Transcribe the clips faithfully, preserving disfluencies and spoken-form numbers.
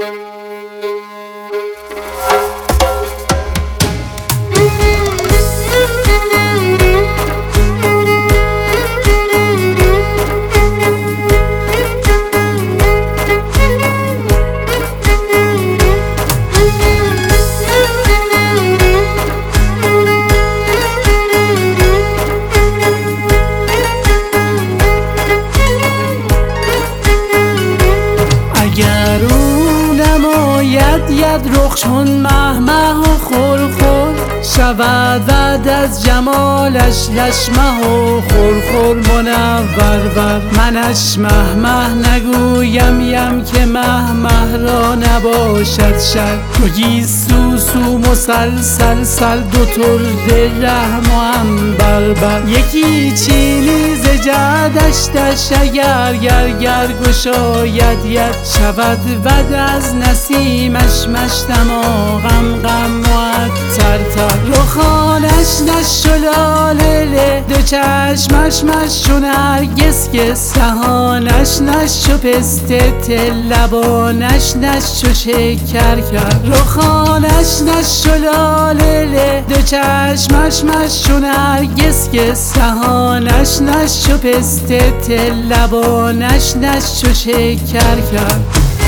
اگر او نماید ید رخ چون مه مه و خور خور شود بعد از جمالش لش مه و خور خور منور ور منش مه مه نگویم یم که مه مه را نباشد شر گویی سو سو مسلسل سل دو ترد رحم و عنبر بر یکی چینی ز جعدش دش اگر گر گر گشاید ید شود بد از نسیمش مش دماغم غم معطر تر رخانش نش و لاله له دو چشمش مش چو نرگس گس دهانش نش چو پسته تل لبانش نش چو شکر کرد رخانش نش و لاله له دو چشمش مش چو نرگس گس دهانش نش چو پسته تل لبانش نش چو شکر کرد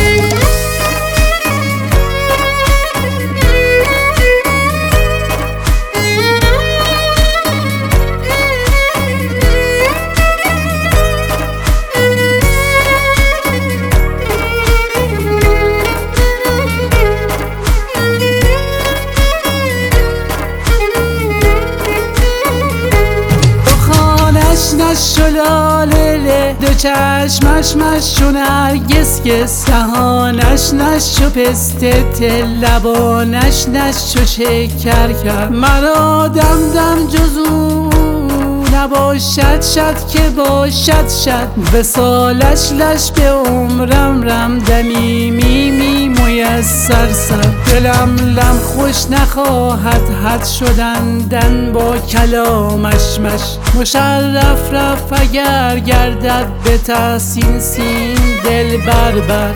نش و لاله له دو چشمش مش چو نرگس گس دهانش نش چو پسته تل لبانش نش چو شکر کرد مرا دم دم جز او نباشد شد که باشد شد وصالش لش به عمرم رم دمی می می میسر سر دلم لم خوش نخواهد حد شدندن با کلامش مش مشرف رف اگر گردد به تحسین سین دل بربر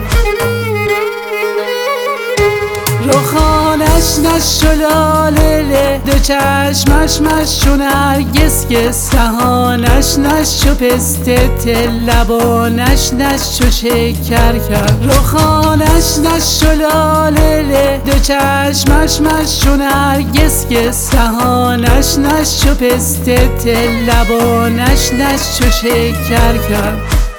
رخانش نش و لاله له دو چشمش مش چو نرگس گس دهانش نش چو پسته تل لبانش نش چو شکر کرد رخانش نش و لاله له دو چشمش مش چو نرگس گس دهانش نش چو پسته تل لبانش نش چو شکر کرد